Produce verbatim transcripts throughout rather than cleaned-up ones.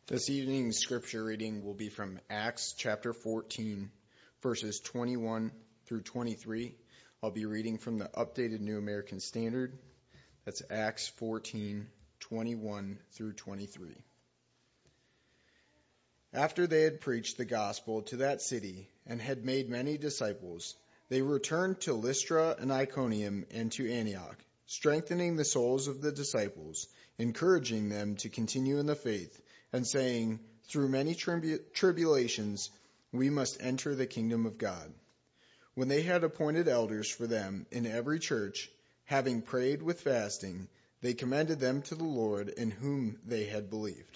This evening's scripture reading will be from Acts chapter fourteen, verses twenty-one through twenty-three. I'll be reading from the Updated New American Standard. That's Acts fourteen, twenty-one through twenty-three. After they had preached the gospel to that city and had made many disciples, they returned to Lystra and Iconium and to Antioch, strengthening the souls of the disciples, encouraging them to continue in the faith, and saying, through many tribu- tribulations, we must enter the kingdom of God. When they had appointed elders for them in every church, having prayed with fasting, they commended them to the Lord in whom they had believed.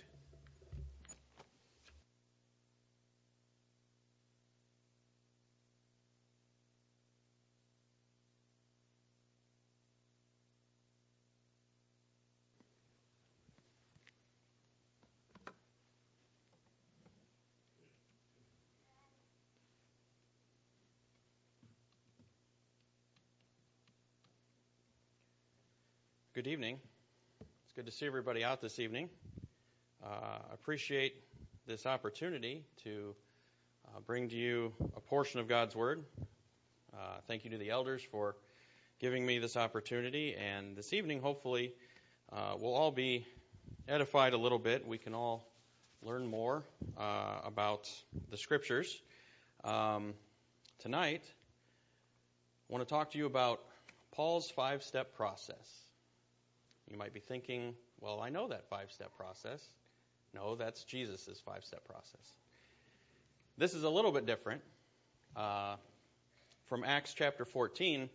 Good evening. It's good to see everybody out this evening. I uh, appreciate this opportunity to uh, bring to you a portion of God's Word. Uh, thank you to the elders for giving me this opportunity. And this evening, hopefully, uh, we'll all be edified a little bit. We can all learn more uh, about the Scriptures. Um, tonight, I want to talk to you about Paul's five-step process. You might be thinking, well, I know that five-step process. No, that's Jesus' five-step process. This is a little bit different. Uh, from Acts chapter fourteen,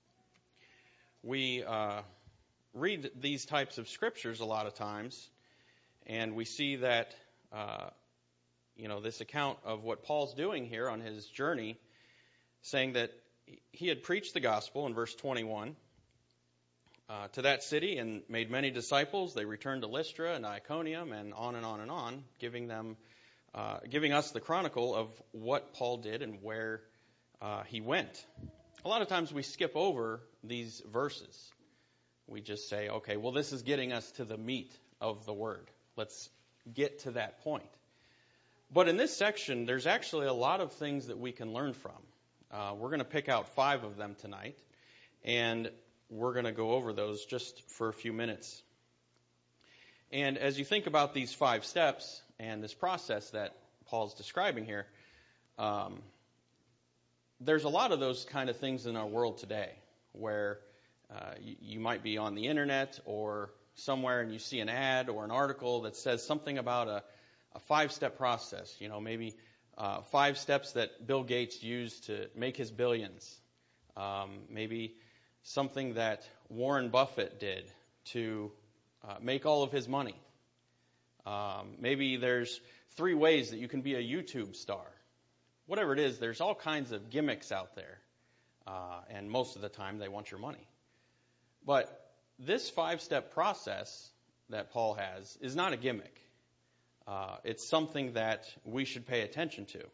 we uh, read these types of scriptures a lot of times, and we see that, uh, you know, this account of what Paul's doing here on his journey, saying that he had preached the gospel in verse twenty-one, Uh, to that city and made many disciples. They returned to Lystra and Iconium and on and on and on, giving them, uh, giving us the chronicle of what Paul did and where uh, he went. A lot of times we skip over these verses. We just say, okay, well, this is getting us to the meat of the word. Let's get to that point. But in this section, there's actually a lot of things that we can learn from. Uh, we're going to pick out five of them tonight. And we're going to go over those just for a few minutes. And as you think about these five steps and this process that Paul's describing here, um, there's a lot of those kind of things in our world today where uh, you, you might be on the internet or somewhere and you see an ad or an article that says something about a, a five-step process. You know, maybe uh, five steps that Bill Gates used to make his billions. Um, maybe something that Warren Buffett did to uh, make all of his money. Um, maybe there's three ways that you can be a YouTube star. Whatever it is, there's all kinds of gimmicks out there. Uh, and most of the time, they want your money. But this five-step process that Paul has is not a gimmick. Uh, it's something that we should pay attention to.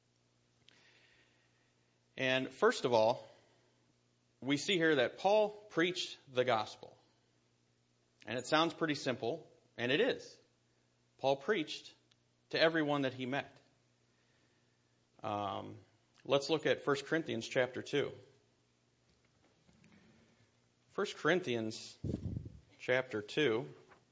And first of all, we see here that Paul preached the gospel. And it sounds pretty simple, and it is. Paul preached to everyone that he met. Um, let's look at First Corinthians chapter two. First Corinthians chapter two.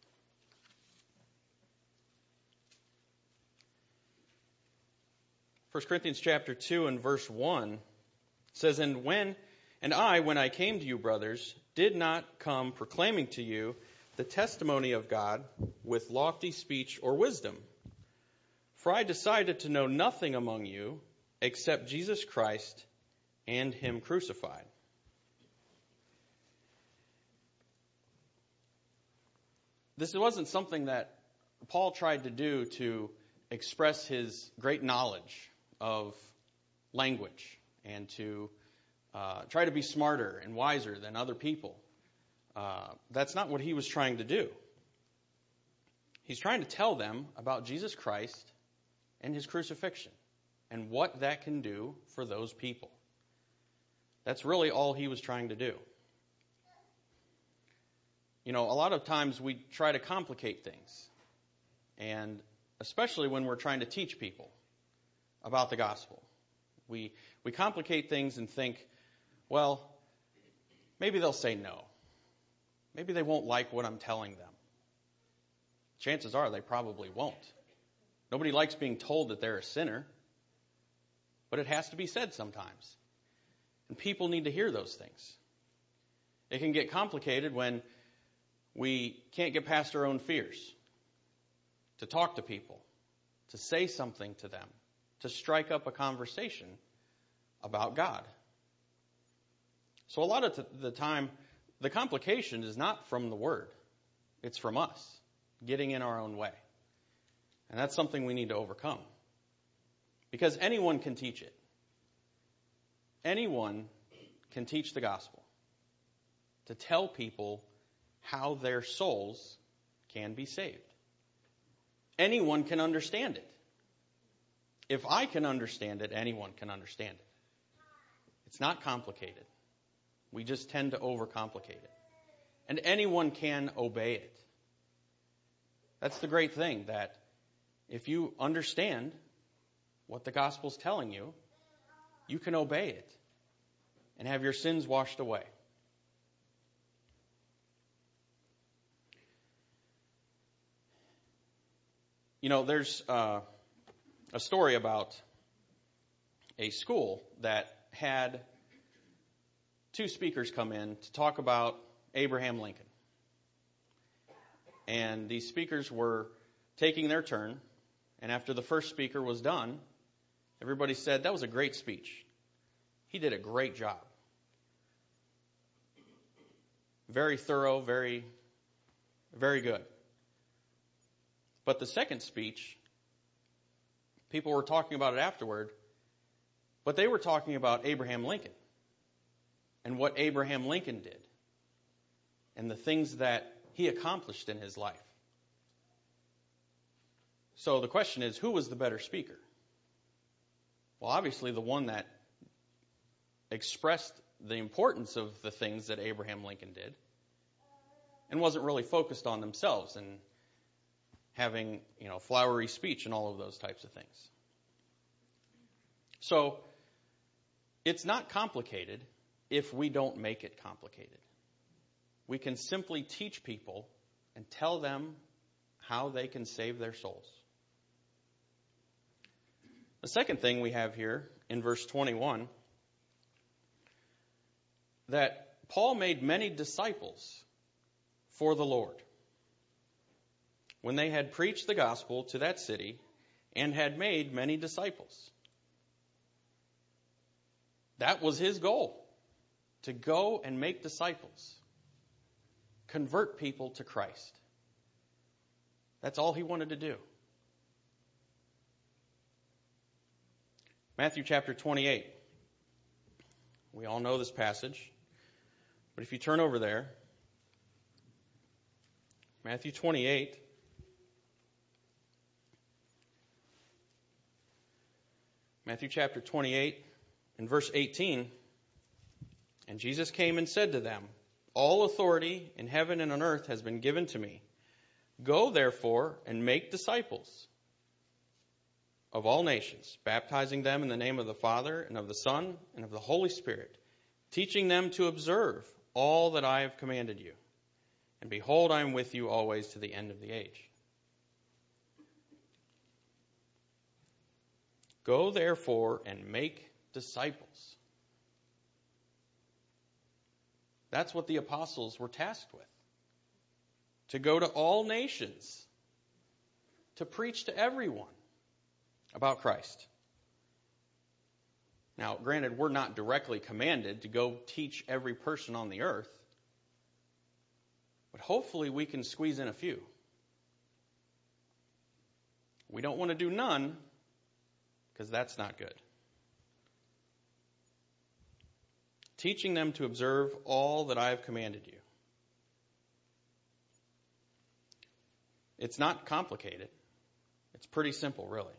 First Corinthians chapter two and verse one says, And when And I, when I came to you, brothers, did not come proclaiming to you the testimony of God with lofty speech or wisdom. For I decided to know nothing among you except Jesus Christ and Him crucified. This wasn't something that Paul tried to do to express his great knowledge of language and to Uh, try to be smarter and wiser than other people. Uh, that's not what he was trying to do. He's trying to tell them about Jesus Christ and His crucifixion and what that can do for those people. That's really all he was trying to do. You know, a lot of times we try to complicate things. And especially when we're trying to teach people about the gospel. We we complicate things and think, well, maybe they'll say no. Maybe they won't like what I'm telling them. Chances are they probably won't. Nobody likes being told that they're a sinner, but it has to be said sometimes. And people need to hear those things. It can get complicated when we can't get past our own fears, to talk to people, to say something to them, to strike up a conversation about God. So a lot of the time, the complication is not from the Word. It's from us getting in our own way. And that's something we need to overcome. Because anyone can teach it. Anyone can teach the gospel. To tell people how their souls can be saved. Anyone can understand it. If I can understand it, anyone can understand it. It's not complicated. We just tend to overcomplicate it. And anyone can obey it. That's the great thing, that if you understand what the gospel's telling you, you can obey it and have your sins washed away. You know, there's uh, a story about a school that had two speakers come in to talk about Abraham Lincoln. And these speakers were taking their turn, and after the first speaker was done, everybody said, that was a great speech. He did a great job. Very thorough, very, very good. But the second speech, people were talking about it afterward, but they were talking about Abraham Lincoln and what Abraham Lincoln did and the things that he accomplished in his life. So the question is, who was the better speaker? Well, obviously the one that expressed the importance of the things that Abraham Lincoln did and wasn't really focused on themselves and having, you know, flowery speech and all of those types of things. So it's not complicated if we don't make it complicated. We can simply teach people and tell them how they can save their souls. The second thing we have here in verse twenty-one, that Paul made many disciples for the Lord when they had preached the gospel to that city and had made many disciples. That was his goal, to go and make disciples, convert people to Christ. That's all he wanted to do. Matthew chapter twenty-eight. We all know this passage, but if you turn over there, Matthew twenty-eight, Matthew chapter twenty-eight and verse eighteen, and Jesus came and said to them, all authority in heaven and on earth has been given to me. Go therefore and make disciples of all nations, baptizing them in the name of the Father and of the Son and of the Holy Spirit, teaching them to observe all that I have commanded you. And behold, I am with you always to the end of the age. Go therefore and make disciples. That's what the apostles were tasked with. To go to all nations. To preach to everyone about Christ. Now, granted, we're not directly commanded to go teach every person on the earth. But hopefully we can squeeze in a few. We don't want to do none, because that's not good. Teaching them to observe all that I have commanded you. It's not complicated. It's pretty simple, really.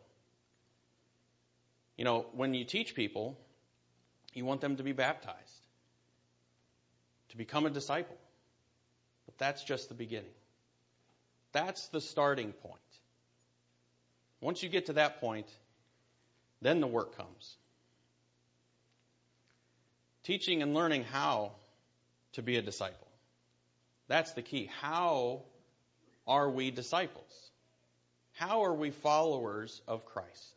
You know, when you teach people, you want them to be baptized, to become a disciple. But that's just the beginning. That's the starting point. Once you get to that point, then the work comes. Teaching and learning how to be a disciple. That's the key. How are we disciples? How are we followers of Christ?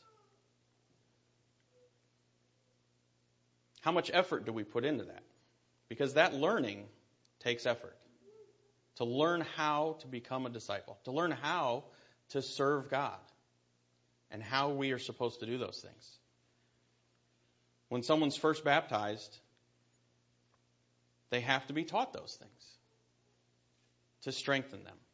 How much effort do we put into that? Because that learning takes effort. To learn how to become a disciple. To learn how to serve God. And how we are supposed to do those things. When someone's first baptized, they have to be taught those things to strengthen them.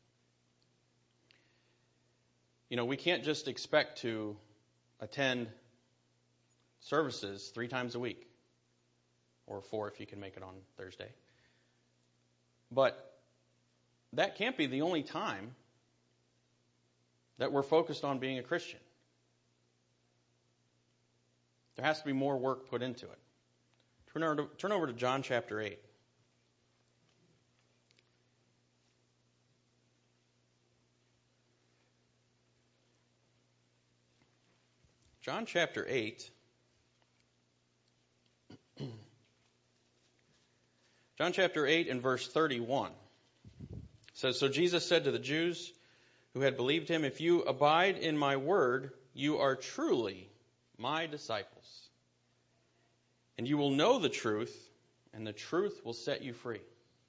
You know, we can't just expect to attend services three times a week, or four if you can make it on Thursday. But that can't be the only time that we're focused on being a Christian. There has to be more work put into it. Turn over to, turn over to John chapter eight. John chapter eight. John chapter eight and verse thirty-one says, "So Jesus said to the Jews who had believed him, 'If you abide in my word, you are truly my disciples. And you will know the truth, and the truth will set you free.'"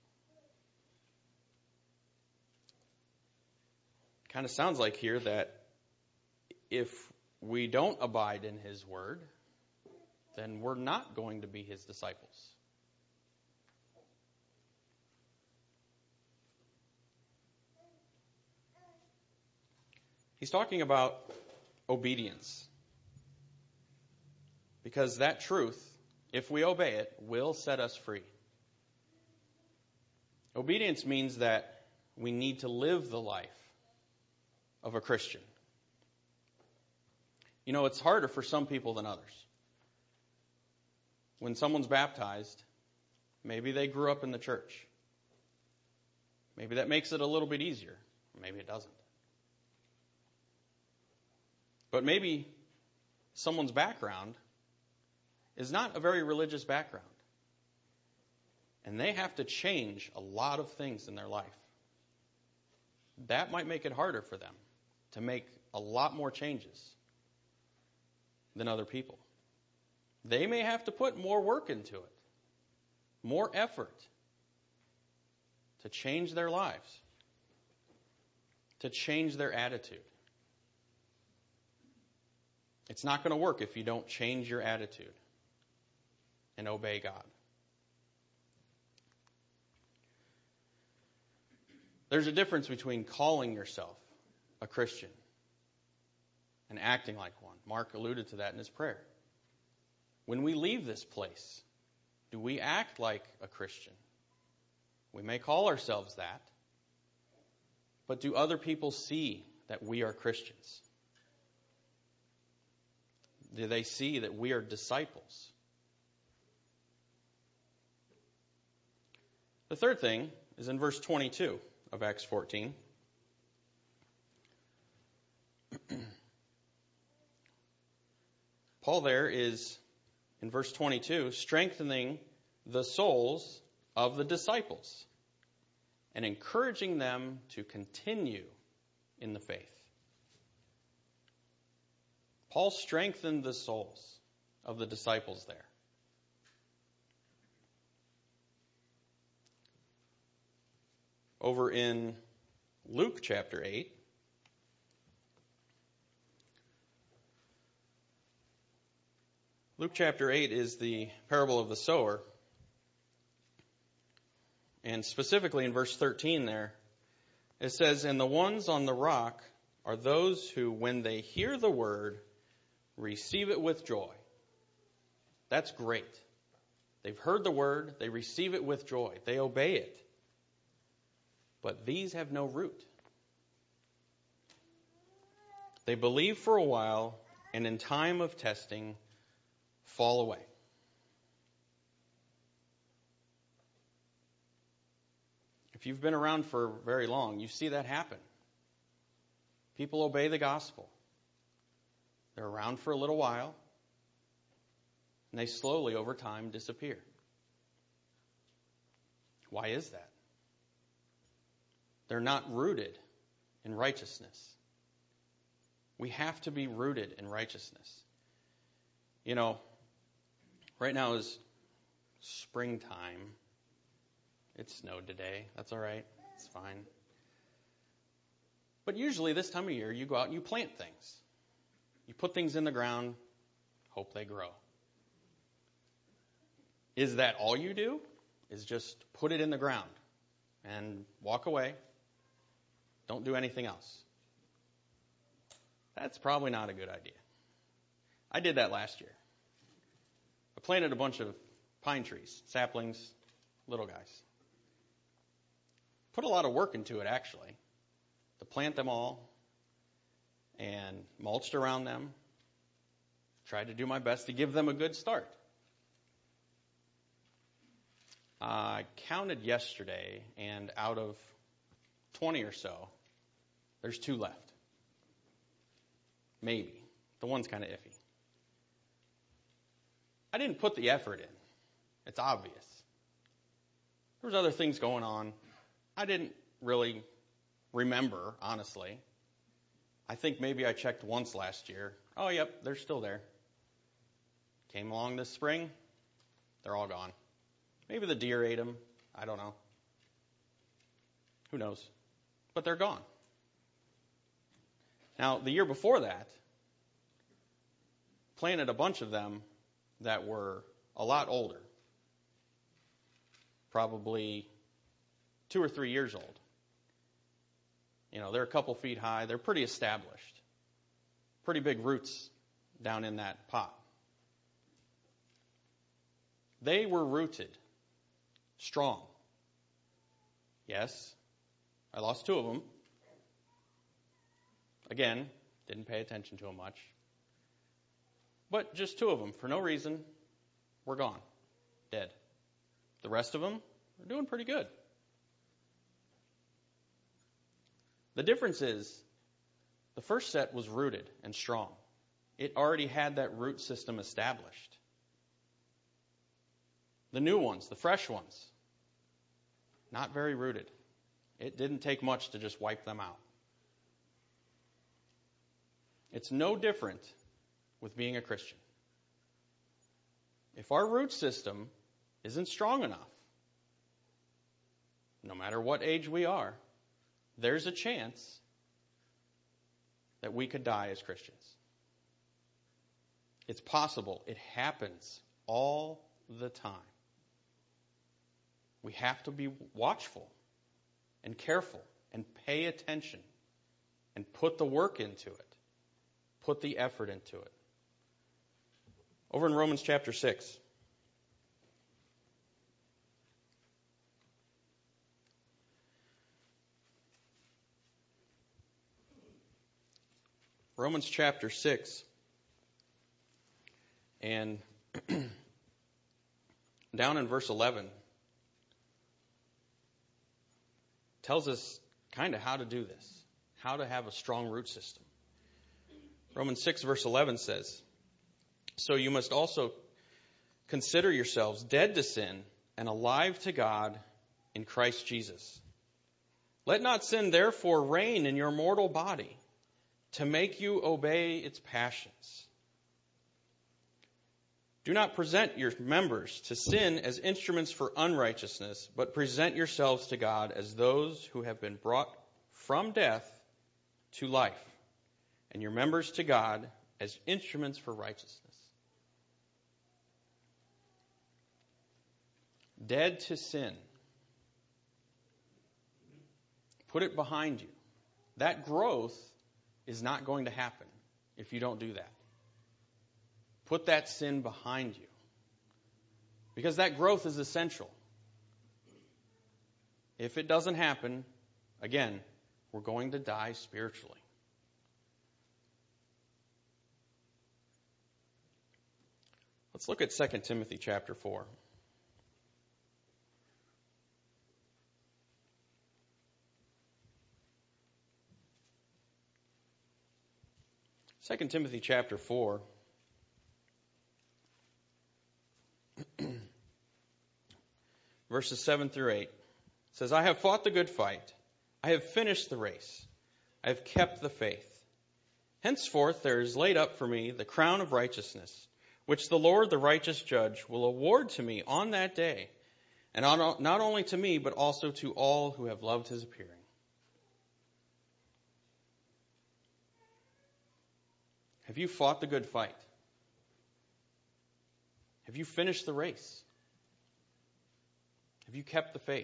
Kind of sounds like here that if we don't abide in his word, then we're not going to be his disciples. He's talking about obedience. Because that truth, if we obey it, will set us free. Obedience means that we need to live the life of a Christian. You know, it's harder for some people than others. When someone's baptized, maybe they grew up in the church. Maybe that makes it a little bit easier. Maybe it doesn't. But maybe someone's background is not a very religious background. And they have to change a lot of things in their life. That might make it harder for them to make a lot more changes than other people. They may have to put more work into it, more effort to change their lives, to change their attitude. It's not going to work if you don't change your attitude and obey God. There's a difference between calling yourself a Christian and acting like one. Mark alluded to that in his prayer. When we leave this place, do we act like a Christian? We may call ourselves that, but do other people see that we are Christians? Do they see that we are disciples? The third thing is in verse twenty-two of Acts fourteen. Paul there is, in verse twenty-two, strengthening the souls of the disciples and encouraging them to continue in the faith. Paul strengthened the souls of the disciples there. Over in Luke chapter eight, Luke chapter eight is the parable of the sower. And specifically in verse thirteen there, it says, "And the ones on the rock are those who, when they hear the word, receive it with joy." That's great. They've heard the word, they receive it with joy, they obey it. But these have no root. They believe for a while, and in time of testing, fall away. If you've been around for very long, you see that happen. People obey the gospel. They're around for a little while, and they slowly, over time, disappear. Why is that? They're not rooted in righteousness. We have to be rooted in righteousness. You know, right now is springtime. It snowed today. That's all right. It's fine. But usually this time of year, you go out and you plant things. You put things in the ground, hope they grow. Is that all you do? Is just put it in the ground and walk away? Don't do anything else. That's probably not a good idea. I did that last year. I planted a bunch of pine trees, saplings, little guys. Put a lot of work into it, actually, to plant them all and mulched around them. Tried to do my best to give them a good start. I counted yesterday, and out of twenty or so, there's two left. Maybe. The one's kind of iffy. I didn't put the effort in. It's obvious. There was other things going on. I didn't really remember, honestly. I think maybe I checked once last year. Oh, yep, they're still there. Came along this spring, they're all gone. Maybe the deer ate them. I don't know. Who knows? But they're gone. Now, the year before that, planted a bunch of them that were a lot older. Probably two or three years old. You know, they're a couple feet high. They're pretty established. Pretty big roots down in that pot. They were rooted strong. Yes, I lost two of them. Again, didn't pay attention to them much. But just two of them, for no reason, were gone. Dead. The rest of them are doing pretty good. The difference is, the first set was rooted and strong. It already had that root system established. The new ones, the fresh ones, not very rooted. It didn't take much to just wipe them out. It's no different with being a Christian. If our root system isn't strong enough, no matter what age we are, there's a chance that we could die as Christians. It's possible. It happens all the time. We have to be watchful and careful and pay attention and put the work into it. Put the effort into it. Over in Romans chapter six. Romans chapter six. And down in verse eleven tells us kind of how to do this, how to have a strong root system. Romans six verse eleven says, "So you must also consider yourselves dead to sin and alive to God in Christ Jesus. Let not sin therefore reign in your mortal body to make you obey its passions. Do not present your members to sin as instruments for unrighteousness, but present yourselves to God as those who have been brought from death to life, and your members to God as instruments for righteousness." Dead to sin. Put it behind you. That growth is not going to happen if you don't do that. Put that sin behind you. Because that growth is essential. If it doesn't happen, again, we're going to die spiritually. Let's look at Second Timothy chapter four. Second Timothy chapter four. Verses seven through eight. It says, I have fought the good fight. I have finished the race. I have kept the faith. Henceforth there is laid up for me the crown of righteousness, which the Lord, the righteous judge, will award to me on that day, and not only to me, but also to all who have loved his appearing. Have you fought the good fight? Have you finished the race? Have you kept the faith?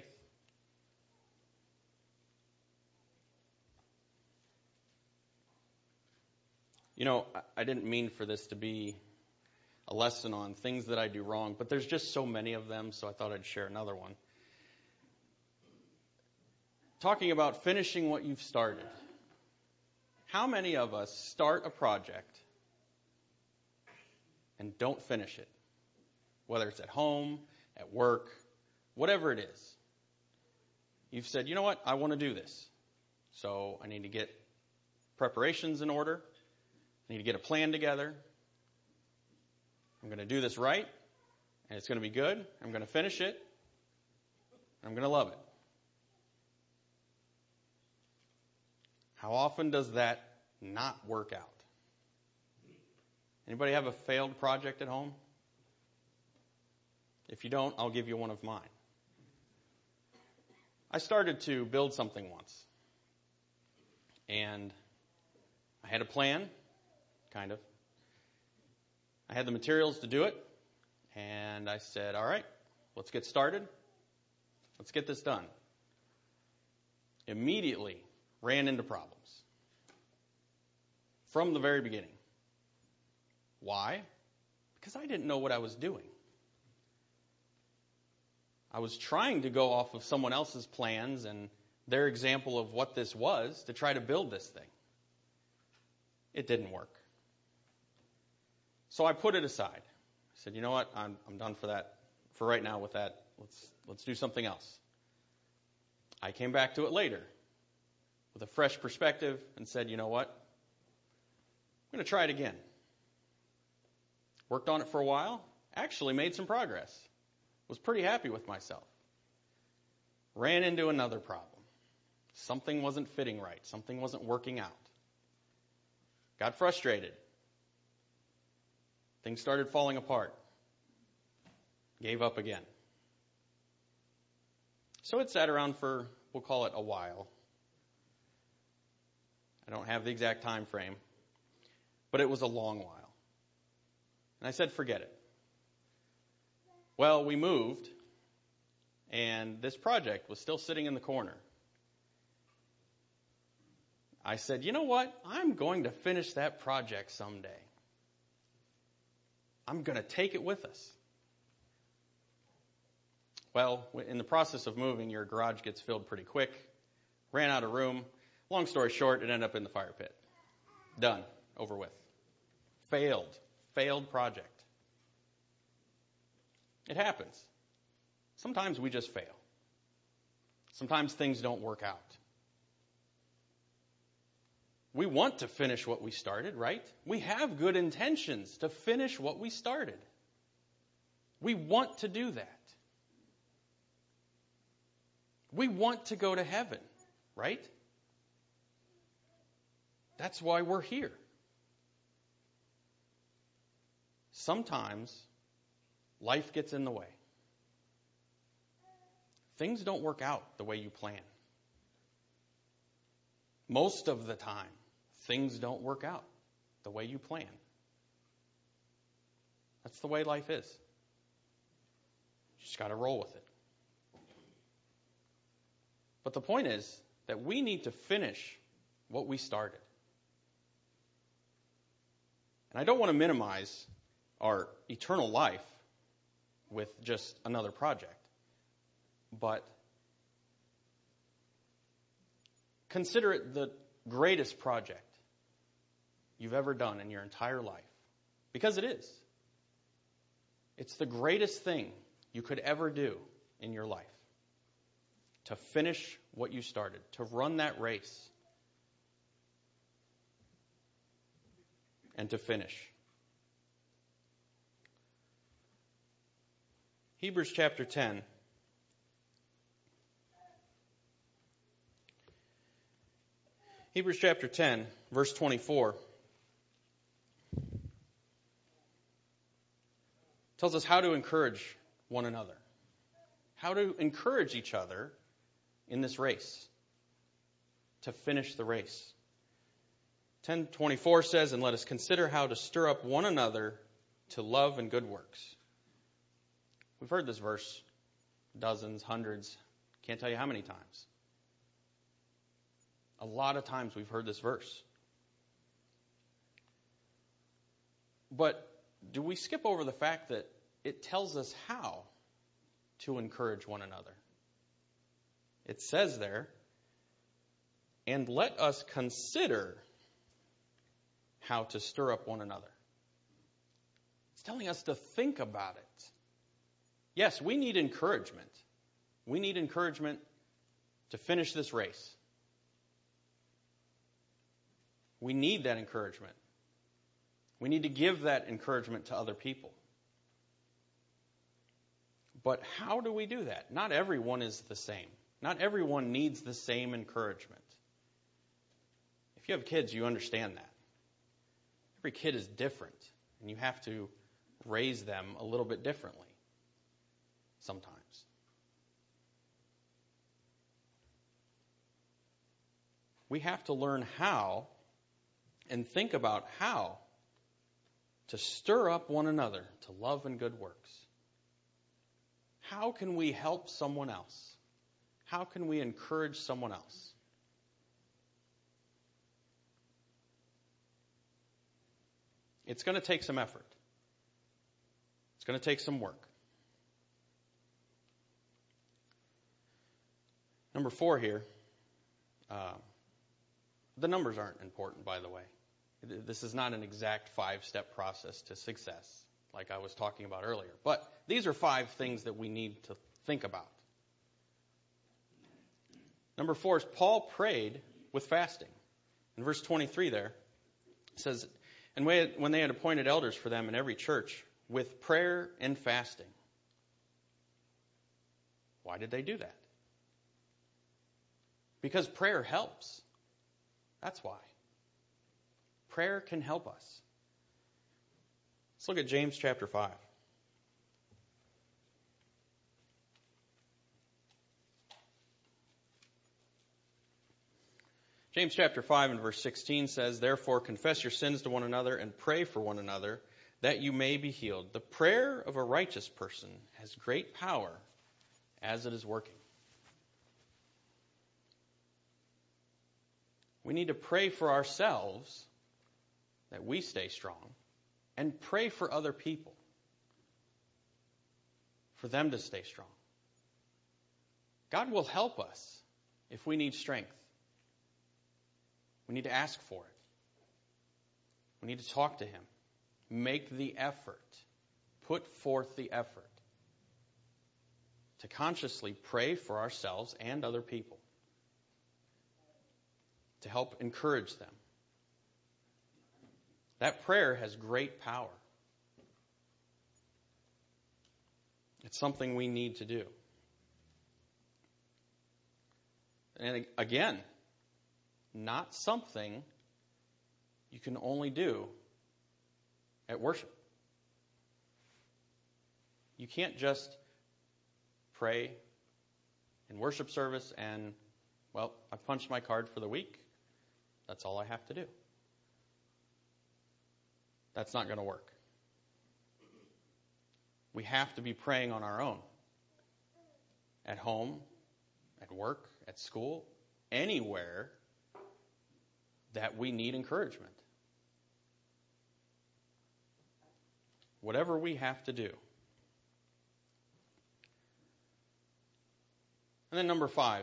You know, I didn't mean for this to be a lesson on things that I do wrong, but there's just so many of them, so I thought I'd share another one. Talking about finishing what you've started. How many of us start a project and don't finish it? Whether it's at home, at work, whatever it is. You've said, you know what, I want to do this. So I need to get preparations in order. I need to get a plan together. I'm going to do this right, and it's going to be good. I'm going to finish it. I'm going to love it. How often does that not work out? Anybody have a failed project at home? If you don't, I'll give you one of mine. I started to build something once. And I had a plan, kind of. I had the materials to do it. And I said, all right, let's get started. Let's get this done. Immediately ran into problems. From the very beginning. Why? Because I didn't know what I was doing. I was trying to go off of someone else's plans and their example of what this was to try to build this thing. It didn't work. So I put it aside. I said, you know what, I'm, I'm done for that, for right now with that. Let's, let's do something else. I came back to it later with a fresh perspective and said, you know what, I'm going to try it again. Worked on it for a while, actually made some progress. Was pretty happy with myself. Ran into another problem. Something wasn't fitting right. Something wasn't working out. Got frustrated. Things started falling apart. Gave up again. So it sat around for, we'll call it a while. I don't have the exact time frame, but it was a long while. And I said, forget it. Well, we moved, and this project was still sitting in the corner. I said, you know what? I'm going to finish that project someday. I'm going to take it with us. Well, in the process of moving, your garage gets filled pretty quick. Ran out of room. Long story short, it ended up in the fire pit. Done. Over with. Failed. Failed project. It happens. Sometimes we just fail. Sometimes things don't work out. We want to finish what we started, right? We have good intentions to finish what we started. We want to do that. We want to go to heaven, right? That's why we're here. Sometimes life gets in the way. Things don't work out the way you plan. Most of the time, things don't work out the way you plan. That's the way life is. You just got to roll with it. But the point is that we need to finish what we started. And I don't want to minimize our eternal life with just another project. But consider it the greatest project you've ever done in your entire life. Because it is. It's the greatest thing you could ever do in your life. To finish what you started. To run that race. and to finish. Hebrews chapter ten. Hebrews chapter ten, verse twenty-four, tells us how to encourage one another, how to encourage each other in this race, to finish the race. ten twenty-four says, "And let us consider how to stir up one another to love and good works." We've heard this verse dozens, hundreds, can't tell you how many times. A lot of times we've heard this verse. But do we skip over the fact that it tells us how to encourage one another? It says there, "And let us consider how to stir up one another." It's telling us to think about it. Yes, we need encouragement. We need encouragement to finish this race. We need that encouragement. We need to give that encouragement to other people. But how do we do that? Not everyone is the same. Not everyone needs the same encouragement. If you have kids, you understand that. Every kid is different, and you have to raise them a little bit differently sometimes. We have to learn how and think about how to stir up one another to love and good works. How can we help someone else? How can we encourage someone else? It's going to take some effort. It's going to take some work. Number four here, uh, the numbers aren't important, by the way. This is not an exact five-step process to success, like I was talking about earlier. But these are five things that we need to think about. Number four is Paul prayed with fasting. In verse twenty-three there, it says, "And when they had appointed elders for them in every church, with prayer and fasting." Why did they do that? Because prayer helps. That's why. Prayer can help us. Let's look at James chapter five. James chapter five and verse sixteen says, "Therefore confess your sins to one another and pray for one another, that you may be healed. The prayer of a righteous person has great power as it is working." We need to pray for ourselves that we stay strong, and pray for other people for them to stay strong. God will help us if we need strength. We need to ask for it. We need to talk to Him. Make the effort. Put forth the effort to consciously pray for ourselves and other people, to help encourage them. That prayer has great power. It's something we need to do. And again, not something you can only do at worship. You can't just pray in worship service and, well, I punched my card for the week. That's all I have to do. That's not going to work. We have to be praying on our own. At home, at work, at school, anywhere that we need encouragement. Whatever we have to do. And then number five.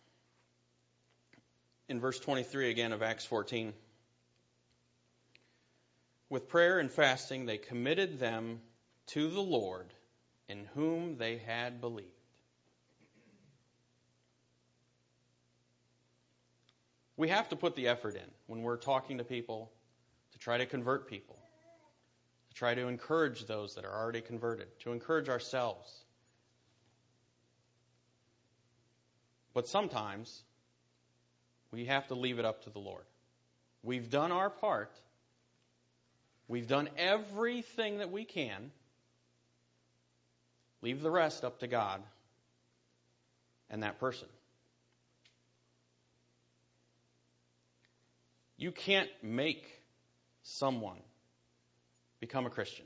In verse twenty-three again of Acts fourteen. "With prayer and fasting they committed them to the Lord, in whom they had believed." We have to put the effort in when we're talking to people to try to convert people, to try to encourage those that are already converted, to encourage ourselves. But sometimes we have to leave it up to the Lord. We've done our part. We've done everything that we can. Leave the rest up to God and that person. You can't make someone become a Christian.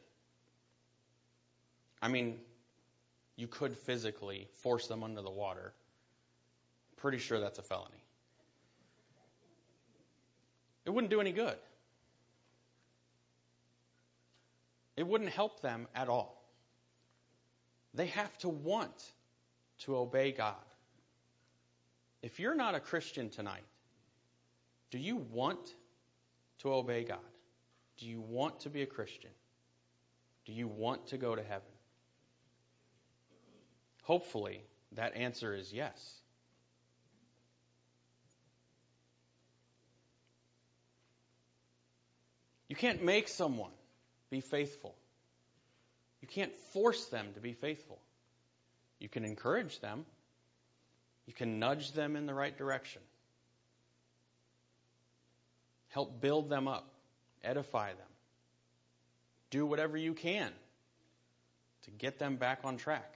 I mean, you could physically force them under the water. Pretty sure that's a felony. It wouldn't do any good. It wouldn't help them at all. They have to want to obey God. If you're not a Christian tonight, do you want to obey God? Do you want to be a Christian? Do you want to go to heaven? Hopefully, that answer is yes. You can't make someone be faithful. You can't force them to be faithful. You can encourage them. You can nudge them in the right direction. Help build them up. Edify them. Do whatever you can to get them back on track.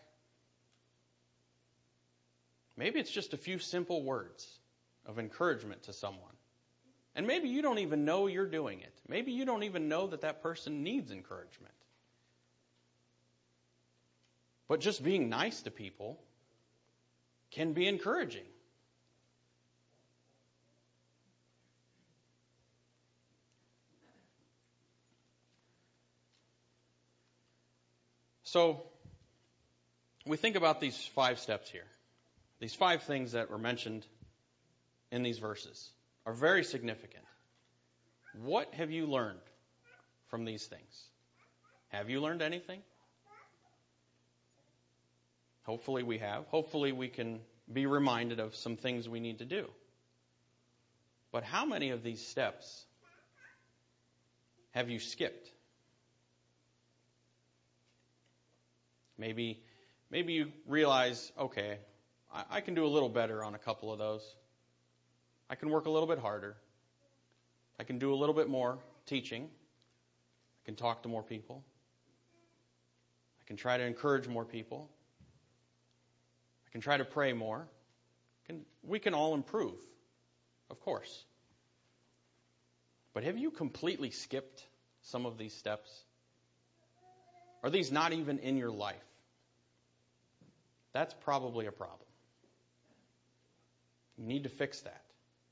Maybe it's just a few simple words of encouragement to someone. And maybe you don't even know you're doing it. Maybe you don't even know that that person needs encouragement. But just being nice to people can be encouraging. So, we think about these five steps here. These five things that were mentioned in these verses are very significant. What have you learned from these things? Have you learned anything? Hopefully we have. Hopefully we can be reminded of some things we need to do. But how many of these steps have you skipped? Maybe, maybe you realize, okay, I, I can do a little better on a couple of those. I can work a little bit harder. I can do a little bit more teaching. I can talk to more people. I can try to encourage more people. I can try to pray more. Can, we can all improve, of course. But have you completely skipped some of these steps? Are these not even in your life? That's probably a problem. You need to fix that.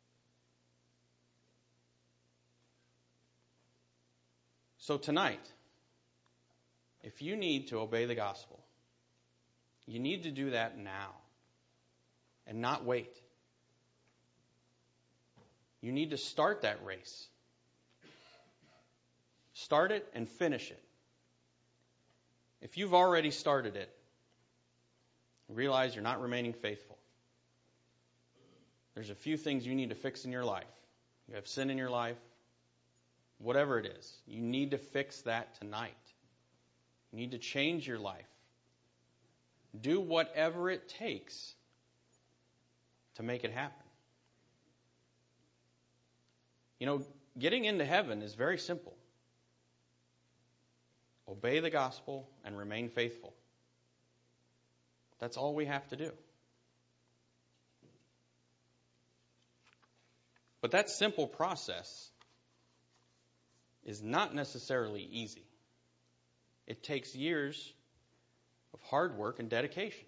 So tonight, if you need to obey the gospel, you need to do that now and not wait. You need to start that race. Start it and finish it. If you've already started it, realize you're not remaining faithful. There's a few things you need to fix in your life. You have sin in your life. Whatever it is, you need to fix that tonight. You need to change your life. Do whatever it takes to make it happen. You know, getting into heaven is very simple. Obey the gospel and remain faithful. That's all we have to do. But that simple process is not necessarily easy. It takes years of hard work and dedication.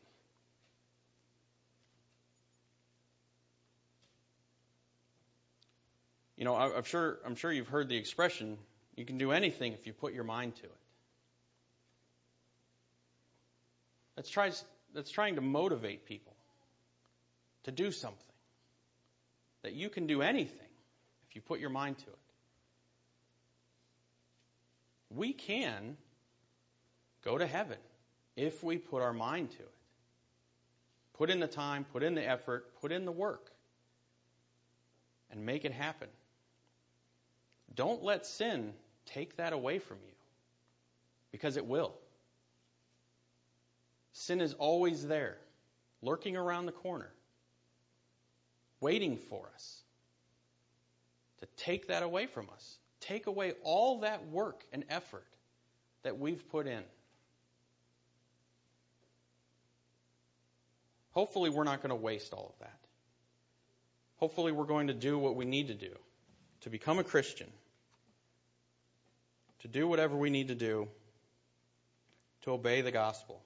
You know, I'm sure, I'm sure you've heard the expression, you can do anything if you put your mind to it. That's, try, that's trying to motivate people to do something. That you can do anything if you put your mind to it. We can go to heaven if we put our mind to it. Put in the time, put in the effort, put in the work, and make it happen. Don't let sin take that away from you, because it will. Sin is always there, lurking around the corner, waiting for us to take that away from us. Take away all that work and effort that we've put in. Hopefully we're not going to waste all of that. Hopefully we're going to do what we need to do to become a Christian, to do whatever we need to do to obey the gospel.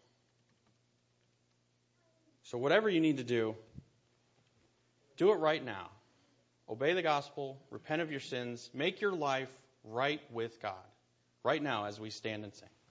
So whatever you need to do, do it right now. Obey the gospel, repent of your sins, make your life right with God. Right now as we stand and sing.